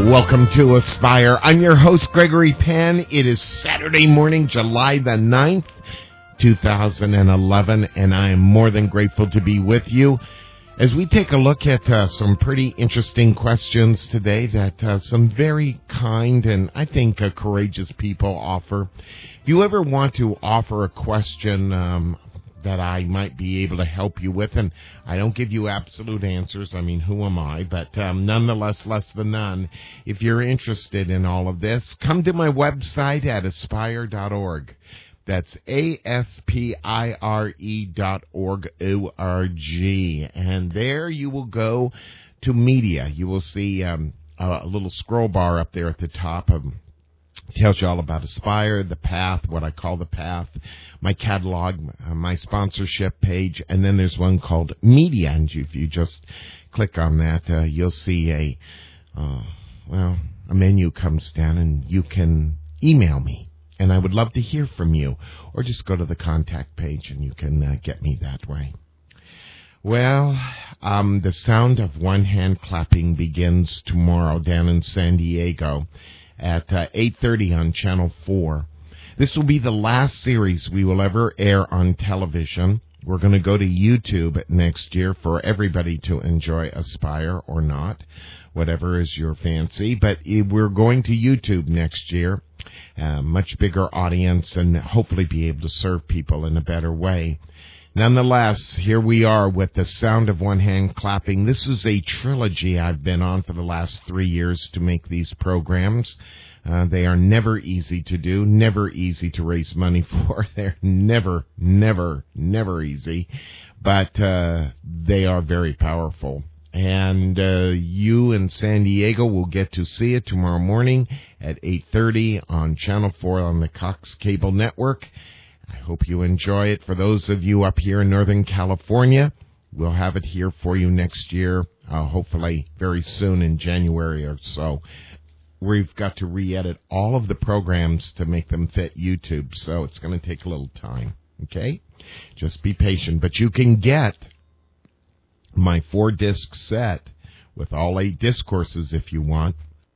Welcome to Aspire. I'm your host, Gregory Penn. It is Saturday morning, July the 9th, 2011, and I am more than grateful to be with you as we take a look at some pretty interesting questions today that some very kind and I think courageous people offer. If you ever want to offer a question that I might be able to help you with, and I don't give you absolute answers. I mean, who am I? But nonetheless, less than none. If you're interested in all of this, come to my website at aspire.org. That's aspire.org, O-R-G. And there you will go to media. You will see a little scroll bar up there at the top of tells you all about Aspire, the Path, what I call the Path, my catalog, my sponsorship page, and then there's one called Media. And if you just click on that, you'll see a menu comes down, and you can email me. And I would love to hear from you, or just go to the contact page, and you can get me that way. Well, the sound of one hand clapping begins tomorrow down in San Diego at 8:30 on Channel 4. This will be the last series we will ever air on television. We're going to go to YouTube next year for everybody to enjoy Aspire or not, whatever is your fancy. But we're going to YouTube next year, much bigger audience, and hopefully be able to serve people in a better way. Nonetheless, here we are with the sound of one hand clapping. This is a trilogy I've been on for the last 3 years to make these programs. They are never easy to do, never easy to raise money for. They're never easy, but they are very powerful. And you in San Diego will get to see it tomorrow morning at 8:30 on Channel 4 on the Cox Cable Network. I hope you enjoy it. For those of you up here in Northern California, we'll have it here for you next year, hopefully very soon in January or so. We've got to re-edit all of the programs to make them fit YouTube, so it's going to take a little time, okay? Just be patient. But you can get my 4-disc set with all 8 discourses if you want.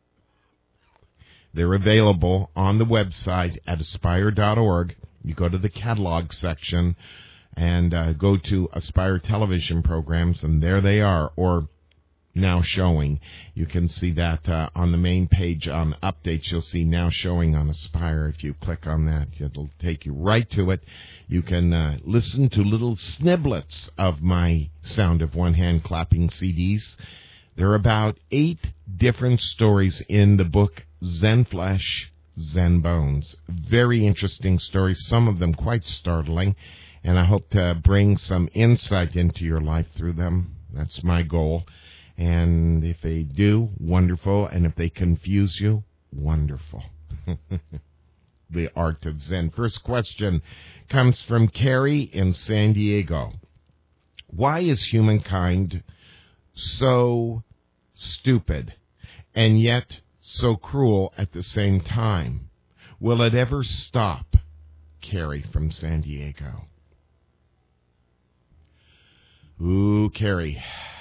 They're available on the website at aspire.org. You go to the catalog section and go to Aspire television programs, and there they are, or now showing. You can see that on the main page on updates. You'll see now showing on Aspire. If you click on that, it'll take you right to it. You can listen to little sniblets of my Sound of One Hand Clapping CDs. There are about 8 different stories in the book Zen Flesh, Zen Bones. Very interesting stories, some of them quite startling, and I hope to bring some insight into your life through them. That's my goal. And if they do, wonderful. And if they confuse you, wonderful. The art of Zen. First question comes from Carrie in San Diego. Why is humankind so stupid and yet so cruel at the same time? Will it ever stop? Carrie from San Diego. Ooh, Carrie.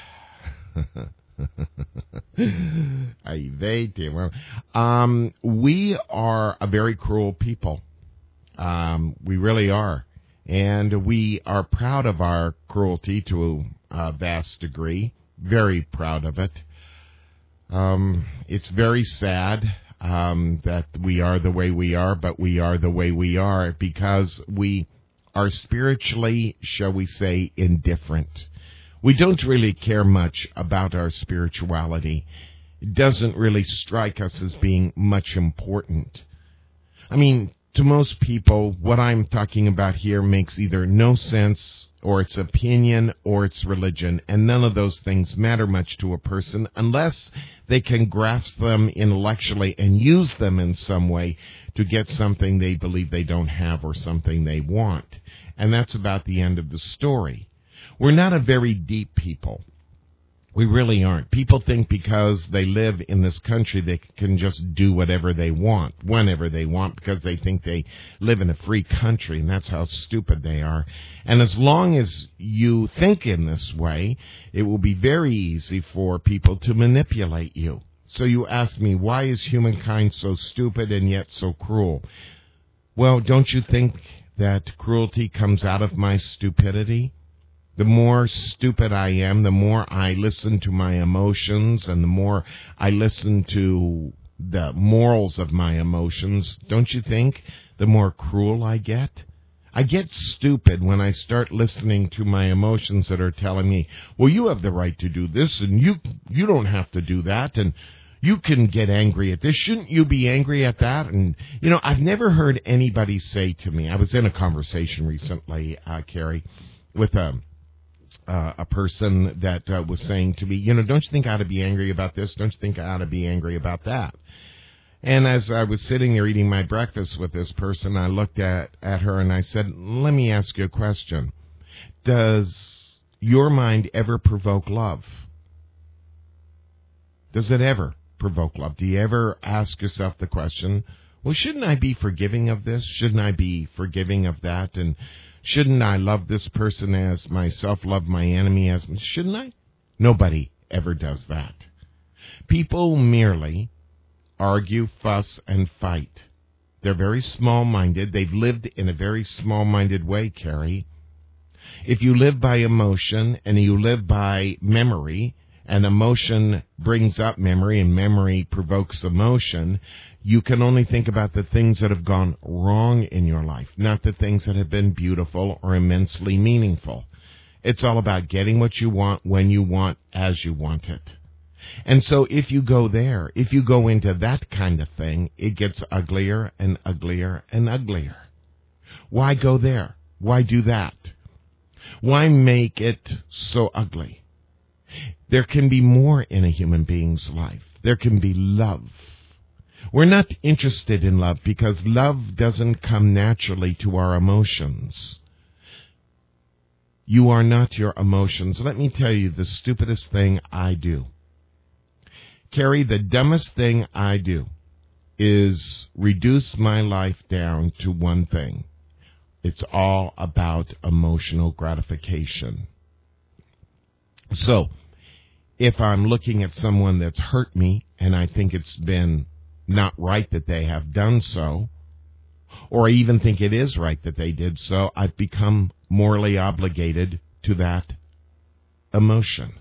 We are a very cruel people. We really are. And we are proud of our cruelty to a vast degree. Very proud of it. It's very sad that we are the way we are, but we are the way we are because we are spiritually, shall we say, indifferent. We don't really care much about our spirituality. It doesn't really strike us as being much important. I mean, to most people, what I'm talking about here makes either no sense, or it's opinion, or it's religion, and none of those things matter much to a person unless they can grasp them intellectually and use them in some way to get something they believe they don't have or something they want. And that's about the end of the story. We're not a very deep people. We really aren't. People think because they live in this country, they can just do whatever they want, whenever they want, because they think they live in a free country, and that's how stupid they are. And as long as you think in this way, it will be very easy for people to manipulate you. So you ask me, why is humankind so stupid and yet so cruel? Well, don't you think that cruelty comes out of my stupidity? The more stupid I am, the more I listen to my emotions, and the more I listen to the morals of my emotions, don't you think, the more cruel I get? I get stupid when I start listening to my emotions that are telling me, well, you have the right to do this, and you don't have to do that, and you can get angry at this. Shouldn't you be angry at that? And, I've never heard anybody say to me, I was in a conversation recently, Carrie, with a person that was saying to me, don't you think I ought to be angry about this? Don't you think I ought to be angry about that? And as I was sitting there eating my breakfast with this person, I looked at her and I said, let me ask you a question. Does your mind ever provoke love? Does it ever provoke love? Do you ever ask yourself the question, well, shouldn't I be forgiving of this? Shouldn't I be forgiving of that? And shouldn't I love this person as myself, love my enemy as... Shouldn't I? Nobody ever does that. People merely argue, fuss, and fight. They're very small-minded. They've lived in a very small-minded way, Carrie. If you live by emotion and you live by memory, and emotion brings up memory and memory provokes emotion, you can only think about the things that have gone wrong in your life, not the things that have been beautiful or immensely meaningful. It's all about getting what you want, when you want, as you want it. And so if you go there, if you go into that kind of thing, it gets uglier and uglier and uglier. Why go there? Why do that? Why make it so ugly? There can be more in a human being's life. There can be love. We're not interested in love because love doesn't come naturally to our emotions. You are not your emotions. Let me tell you the stupidest thing I do. Carrie, the dumbest thing I do is reduce my life down to one thing. It's all about emotional gratification. So, if I'm looking at someone that's hurt me and I think it's been not right that they have done so, or I even think it is right that they did so, I've become morally obligated to that emotion.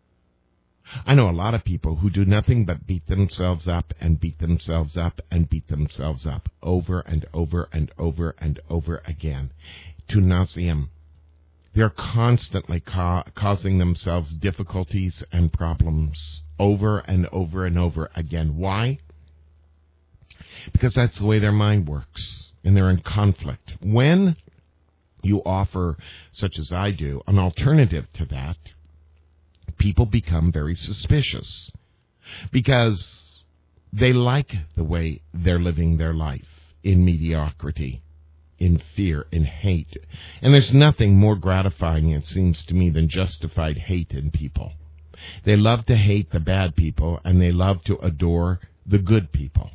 I know a lot of people who do nothing but beat themselves up and beat themselves up and beat themselves up over and over and over and over again to nauseam. They're constantly causing themselves difficulties and problems over and over and over again. Why? Because that's the way their mind works, and they're in conflict. When you offer, such as I do, an alternative to that, people become very suspicious because they like the way they're living their life in mediocrity, in fear, in hate. And there's nothing more gratifying, it seems to me, than justified hate in people. They love to hate the bad people, and they love to adore the good people.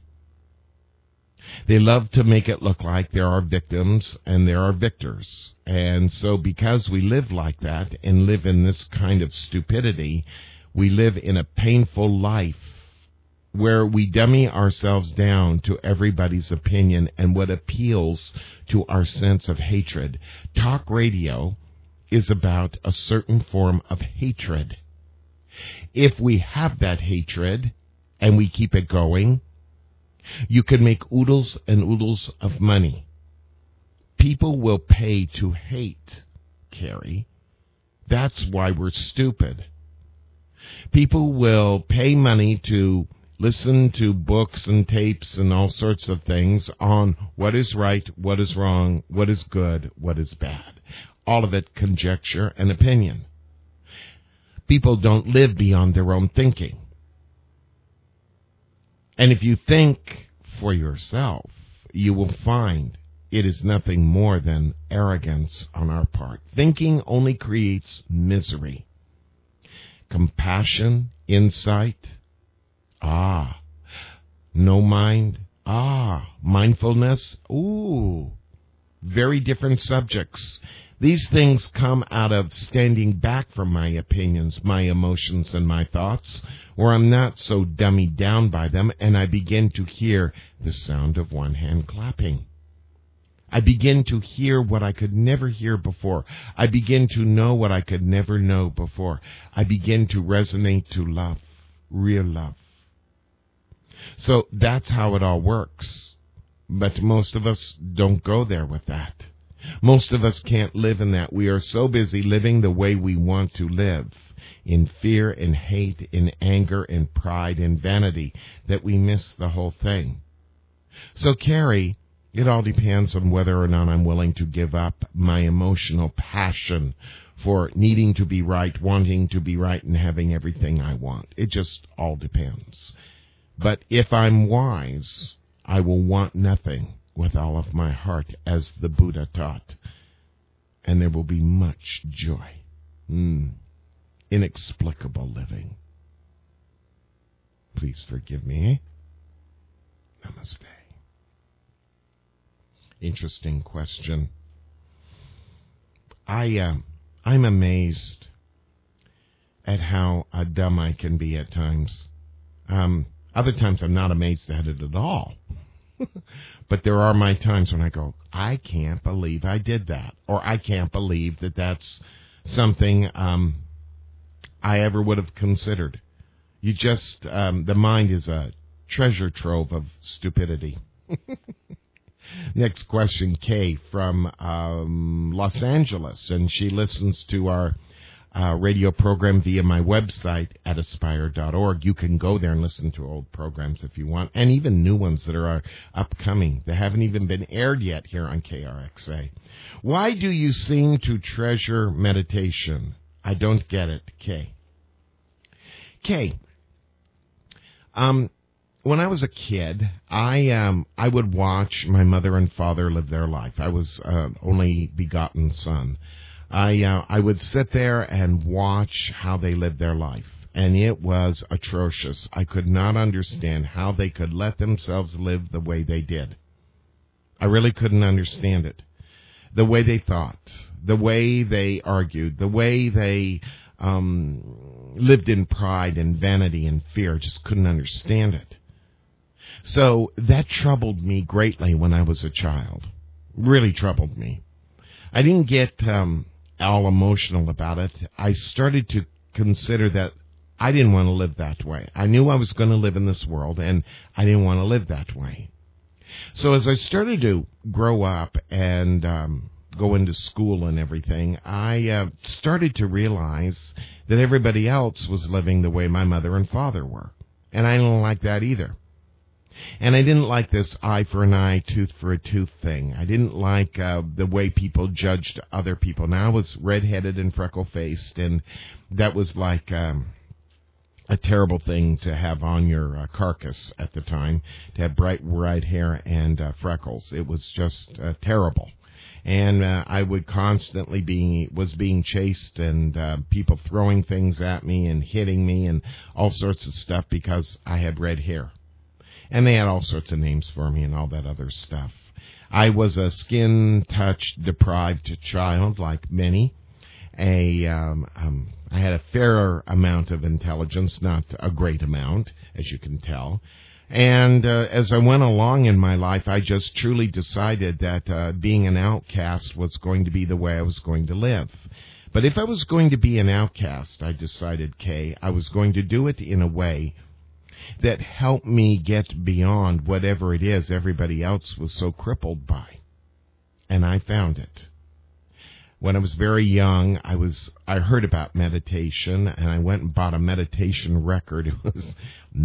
They love to make it look like there are victims and there are victors. And so because we live like that and live in this kind of stupidity, we live in a painful life where we dummy ourselves down to everybody's opinion and what appeals to our sense of hatred. Talk radio is about a certain form of hatred. If we have that hatred and we keep it going, you can make oodles and oodles of money. People will pay to hate, Carrie. That's why we're stupid. People will pay money to listen to books and tapes and all sorts of things on what is right, what is wrong, what is good, what is bad. All of it conjecture and opinion. People don't live beyond their own thinking. And if you think for yourself, you will find it is nothing more than arrogance on our part. Thinking only creates misery. Compassion, insight, no mind, mindfulness, very different subjects. These things come out of standing back from my opinions, my emotions, and my thoughts, where I'm not so dummied down by them, and I begin to hear the sound of one hand clapping. I begin to hear what I could never hear before. I begin to know what I could never know before. I begin to resonate to love, real love. So that's how it all works. But most of us don't go there with that. Most of us can't live in that. We are so busy living the way we want to live, in fear and hate, in anger and pride and vanity, that we miss the whole thing. So, Carrie, it all depends on whether or not I'm willing to give up my emotional passion for needing to be right, wanting to be right, and having everything I want. It just all depends. But if I'm wise, I will want nothing with all of my heart, as the Buddha taught. And there will be much joy. Inexplicable living. Please forgive me. Namaste. Interesting question. I'm amazed at how dumb I can be at times. Other times I'm not amazed at it at all. But there are my times when I go, I can't believe I did that. Or I can't believe that that's something I ever would have considered. You just, the mind is a treasure trove of stupidity. Next question, Kay from Los Angeles. And she listens to our radio program via my website at aspire.org. You can go there and listen to old programs if you want, and even new ones that are upcoming. They haven't even been aired yet here on KRXA. Why do you seem to treasure meditation? I don't get it, Kay. Kay, when I was a kid, I would watch my mother and father live their life. I was only begotten son. I would sit there and watch how they lived their life, and it was atrocious. I could not understand how they could let themselves live the way they did. I really couldn't understand it. The way they thought, the way they argued, the way they lived in pride and vanity and fear. I just couldn't understand it. So that troubled me greatly when I was a child. Really troubled me. I didn't get all emotional about it. I started to consider that I didn't want to live that way. I knew I was going to live in this world, and I didn't want to live that way. So as I started to grow up and go into school and everything, I started to realize that everybody else was living the way my mother and father were. And I didn't like that either. And I didn't like this eye for an eye, tooth for a tooth thing. I didn't like the way people judged other people. Now I was redheaded and freckle-faced, and that was like a terrible thing to have on your carcass at the time, to have bright red hair and freckles. It was just terrible. And I would constantly was being chased, and people throwing things at me and hitting me and all sorts of stuff because I had red hair. And they had all sorts of names for me and all that other stuff. I was a skin-touch deprived child, like many. I had a fair amount of intelligence, not a great amount, as you can tell. And as I went along in my life, I just truly decided that being an outcast was going to be the way I was going to live. But if I was going to be an outcast, I decided, Kay, I was going to do it in a way that helped me get beyond whatever it is everybody else was so crippled by. And I found it. When I was very young, I heard about meditation, and I went and bought a meditation record. It was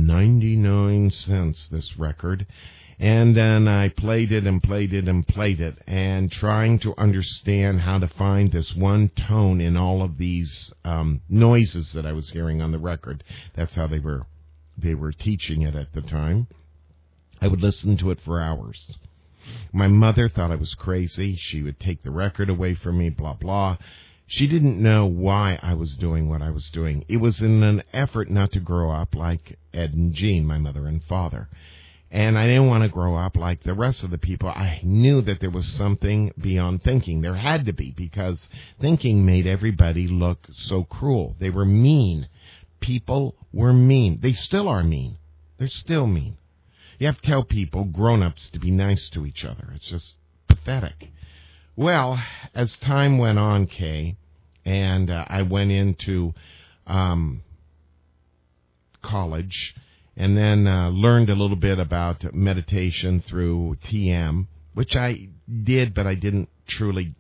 99 cents, this record. And then I played it and played it and played it, and trying to understand how to find this one tone in all of these noises that I was hearing on the record. That's how they were teaching it at the time. I would listen to it for hours. My mother thought I was crazy. She would take the record away from me, blah, blah. She didn't know why I was doing what I was doing. It was in an effort not to grow up like Ed and Jean, my mother and father. And I didn't want to grow up like the rest of the people. I knew that there was something beyond thinking. There had to be, because thinking made everybody look so cruel. They were mean. People were mean. They still are mean. They're still mean. You have to tell people, grown-ups, to be nice to each other. It's just pathetic. Well, as time went on, Kay, and I went into college, and then learned a little bit about meditation through TM, which I did, but I didn't truly,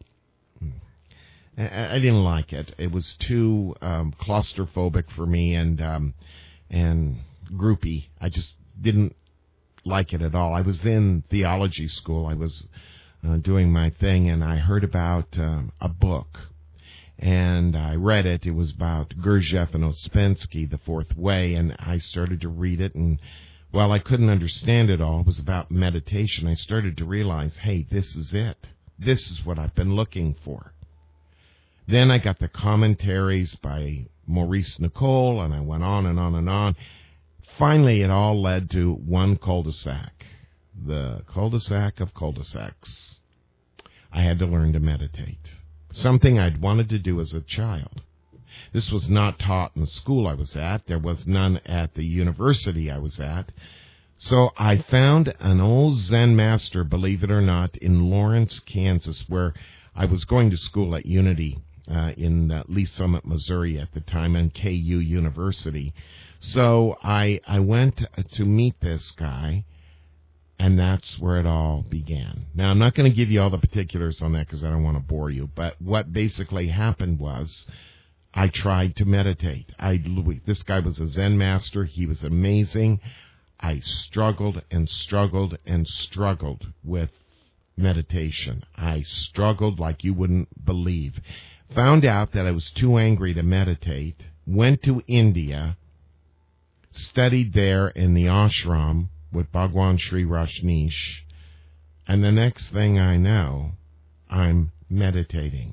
I didn't like it. It was too claustrophobic for me and groupy. I just didn't like it at all. I was in theology school. I was doing my thing, and I heard about a book. And I read it. It was about Gurdjieff and Ouspensky, The Fourth Way, and I started to read it. And while I couldn't understand it all, it was about meditation. I started to realize, hey, this is it. This is what I've been looking for. Then I got the commentaries by Maurice Nicole, and I went on and on and on. Finally, it all led to one cul-de-sac, the cul-de-sac of cul-de-sacs. I had to learn to meditate. Something I'd wanted to do as a child. This was not taught in the school I was at. There was none at the university I was at. So I found an old Zen master, believe it or not, in Lawrence, Kansas, where I was going to school at Unity in Lee Summit, Missouri at the time, and KU University. So I went to meet this guy, and that's where it all began. Now, I'm not going to give you all the particulars on that because I don't want to bore you, but what basically happened was I tried to meditate. This guy was a Zen master. He was amazing. I struggled and struggled and struggled with meditation. I struggled like you wouldn't believe. Found out that I was too angry to meditate, went to India, studied there in the ashram with Bhagwan Sri Rajneesh, and the next thing I know, I'm meditating.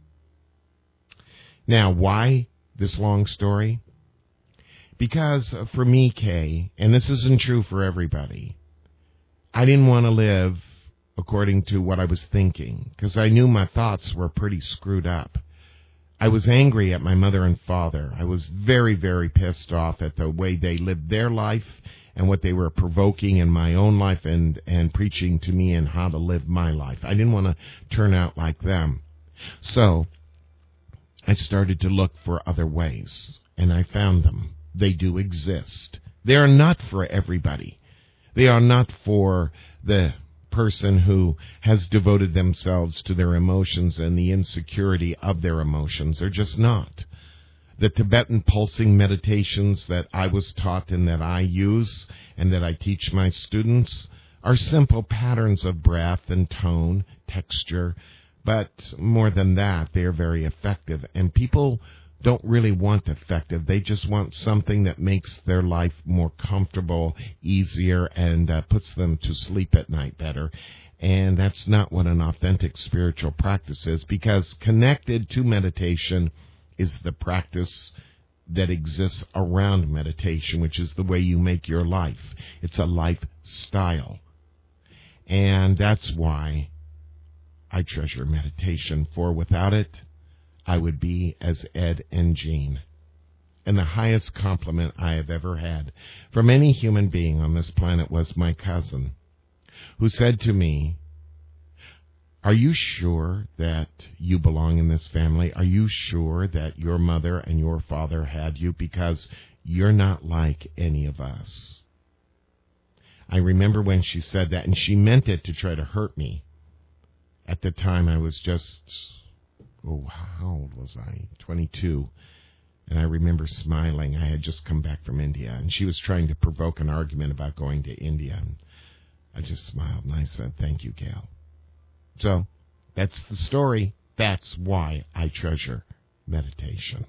Now, why this long story? Because for me, Kay, and this isn't true for everybody, I didn't want to live according to what I was thinking, because I knew my thoughts were pretty screwed up. I was angry at my mother and father. I was very, very pissed off at the way they lived their life and what they were provoking in my own life and preaching to me and how to live my life. I didn't want to turn out like them. So I started to look for other ways, and I found them. They do exist. They are not for everybody. They are not for the person who has devoted themselves to their emotions and the insecurity of their emotions. They're just not. The Tibetan pulsing meditations that I was taught and that I use and that I teach my students are simple patterns of breath and tone, texture, but more than that, they are very effective. And people don't really want effective. They just want something that makes their life more comfortable, easier, and puts them to sleep at night better. And that's not what an authentic spiritual practice is, because connected to meditation is the practice that exists around meditation, which is the way you make your life. It's a lifestyle. And that's why I treasure meditation, for without it, I would be as Ed and Jean. And the highest compliment I have ever had from any human being on this planet was my cousin, who said to me, "Are you sure that you belong in this family? Are you sure that your mother and your father had you? Because you're not like any of us." I remember when she said that, and she meant it to try to hurt me. At the time, I was just, how old was I? 22. And I remember smiling. I had just come back from India, and she was trying to provoke an argument about going to India. And I just smiled, and I said, "Thank you, Gail." So that's the story. That's why I treasure meditation.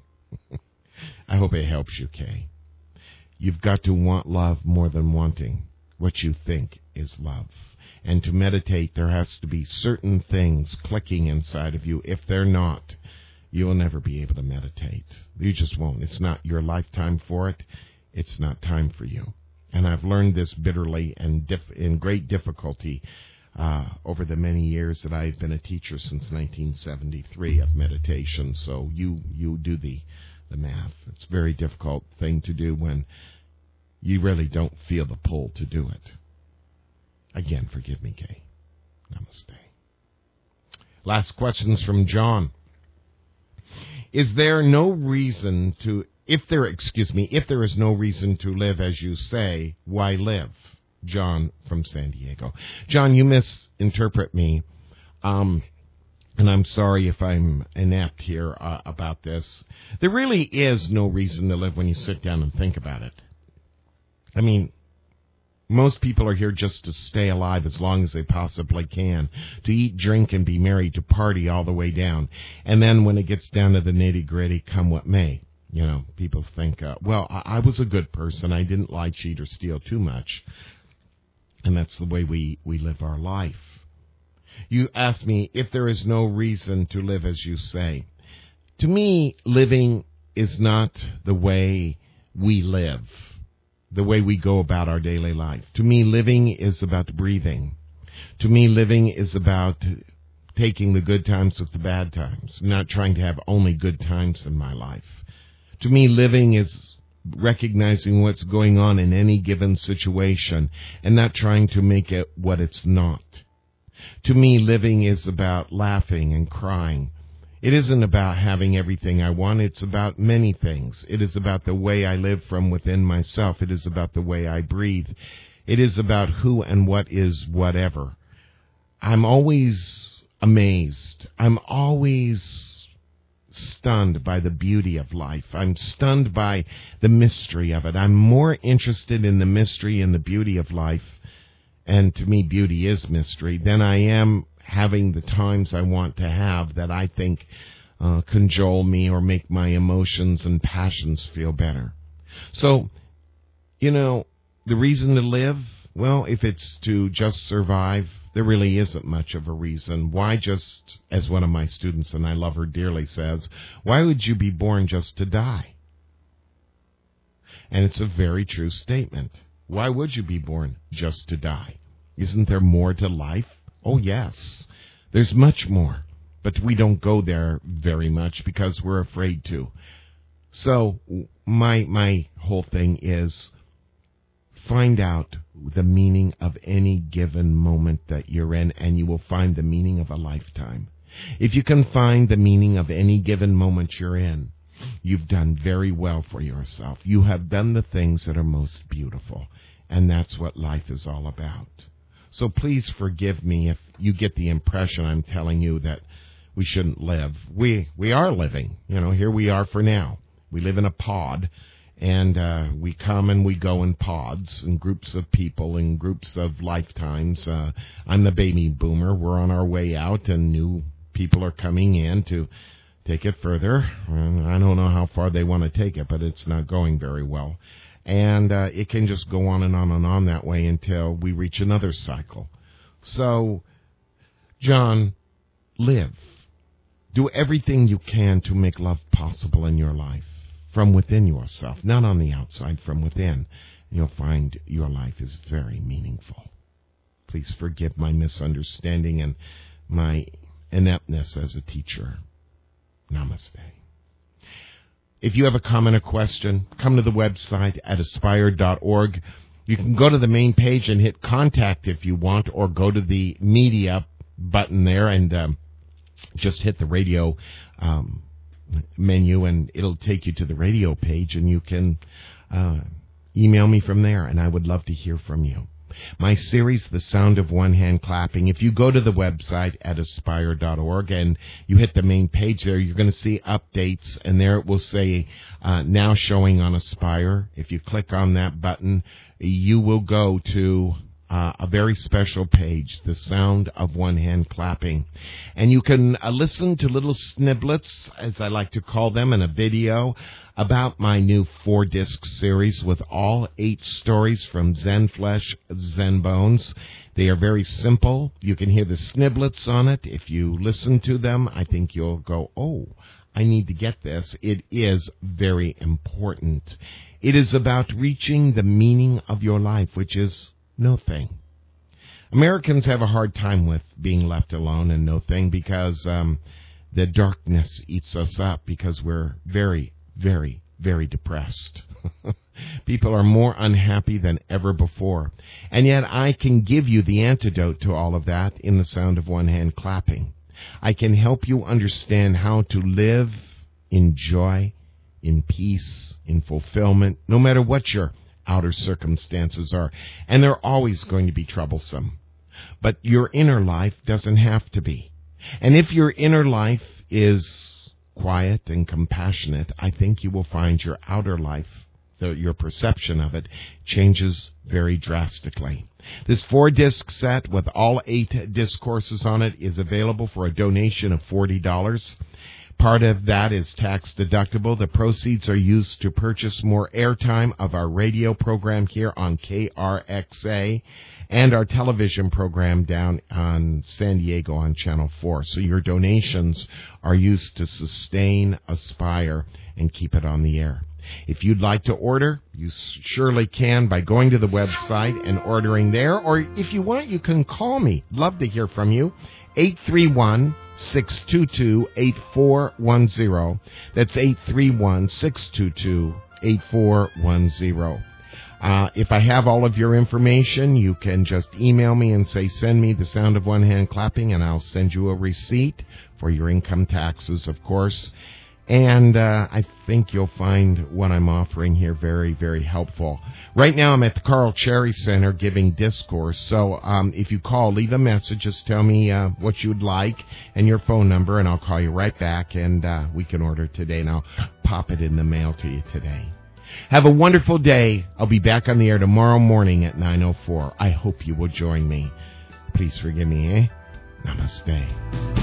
I hope it helps you, Kay. You've got to want love more than wanting what you think is love. And to meditate, there has to be certain things clicking inside of you. If they're not, you will never be able to meditate. You just won't. It's not your lifetime for it. It's not time for you. And I've learned this bitterly and in great difficulty over the many years that I've been a teacher since 1973 of meditation. So you do the math. It's a very difficult thing to do when you really don't feel the pull to do it. Again, forgive me, Kay. Namaste. Last questions from John. Is there no reason to, if there is no reason to live as you say, why live? John from San Diego. John, you misinterpret me, and I'm sorry if I'm inept here about this. There really is no reason to live when you sit down and think about it. I mean, most people are here just to stay alive as long as they possibly can, to eat, drink, and be merry, to party all the way down. And then when it gets down to the nitty-gritty, come what may. You know, people think, well, I was a good person. I didn't lie, cheat, or steal too much. And that's the way we live our life. You asked me if there is no reason to live as you say. To me, living is not the way we live, the way we go about our daily life. To me, living is about breathing. To me, living is about taking the good times with the bad times, not trying to have only good times in my life. To me, living is recognizing what's going on in any given situation and not trying to make it what it's not. To me, living is about laughing and crying. It isn't about having everything I want. It's about many things. It is about the way I live from within myself. It is about the way I breathe. It is about who and what is whatever. I'm always amazed. I'm always stunned by the beauty of life. I'm stunned by the mystery of it. I'm more interested in the mystery and the beauty of life, and to me, beauty is mystery, than I am having the times I want to have that I think cajole me or make my emotions and passions feel better. So, you know, the reason to live, well, if it's to just survive, there really isn't much of a reason. Why just, as one of my students, and I love her dearly, says, why would you be born just to die? And it's a very true statement. Why would you be born just to die? Isn't there more to life? Oh, yes, there's much more, but we don't go there very much because we're afraid to. So my whole thing is find out the meaning of any given moment that you're in, and you will find the meaning of a lifetime. If you can find the meaning of any given moment you're in, you've done very well for yourself. You have done the things that are most beautiful, and that's what life is all about. So please forgive me if you get the impression I'm telling you that we shouldn't live. We are living. You know, here we are for now. We live in a pod, and we come and we go in pods, in groups of people, in groups of lifetimes. I'm the baby boomer. We're on our way out, and new people are coming in to take it further. I don't know how far they want to take it, but it's not going very well. And it can just go on and on and on that way until we reach another cycle. So, John, live. Do everything you can to make love possible in your life, from within yourself, not on the outside, from within. You'll find your life is very meaningful. Please forgive my misunderstanding and my ineptness as a teacher. Namaste. If you have a comment or question, come to the website at aspire.org. You can go to the main page and hit contact if you want, or go to the media button there and just hit the radio menu, and it'll take you to the radio page, and you can email me from there, and I would love to hear from you. My series, The Sound of One Hand Clapping, if you go to the website at aspire.org and you hit the main page there, you're going to see updates, and there it will say now showing on Aspire. If you click on that button, you will go to a very special page, The Sound of One Hand Clapping. And you can listen to little sniblets, as I like to call them, in a video about my new 4-disc series with all 8 stories from Zen Flesh, Zen Bones. They are very simple. You can hear the sniblets on it. If you listen to them, I think you'll go, oh, I need to get this. It is very important. It is about reaching the meaning of your life, which is no thing. Americans have a hard time with being left alone and no thing because the darkness eats us up because we're very, very, very depressed. People are more unhappy than ever before. And yet I can give you the antidote to all of that in the sound of one hand clapping. I can help you understand how to live in joy, in peace, in fulfillment, no matter what your outer circumstances are. And they're always going to be troublesome. But your inner life doesn't have to be. And if your inner life is quiet and compassionate, I think you will find your outer life, your perception of it, changes very drastically. This 4-disc set with all 8 discourses on it is available for a donation of $40. Part of that is tax deductible. The proceeds are used to purchase more airtime of our radio program here on KRXA and our television program down on San Diego on Channel 4. So your donations are used to sustain Aspire and keep it on the air. If you'd like to order, you surely can by going to the website and ordering there. Or if you want, you can call me. Love to hear from you. 831-622-8410. That's 831-622-8410. If I have all of your information, you can just email me and say, send me the sound of one hand clapping, and I'll send you a receipt for your income taxes, of course. And I think you'll find what I'm offering here very, very helpful. Right now I'm at the Carl Cherry Center giving discourse. So if you call, leave a message. Just tell me what you'd like and your phone number, and I'll call you right back, and we can order today, and I'll pop it in the mail to you today. Have a wonderful day. I'll be back on the air tomorrow morning at 9:04. I hope you will join me. Please forgive me, eh? Namaste.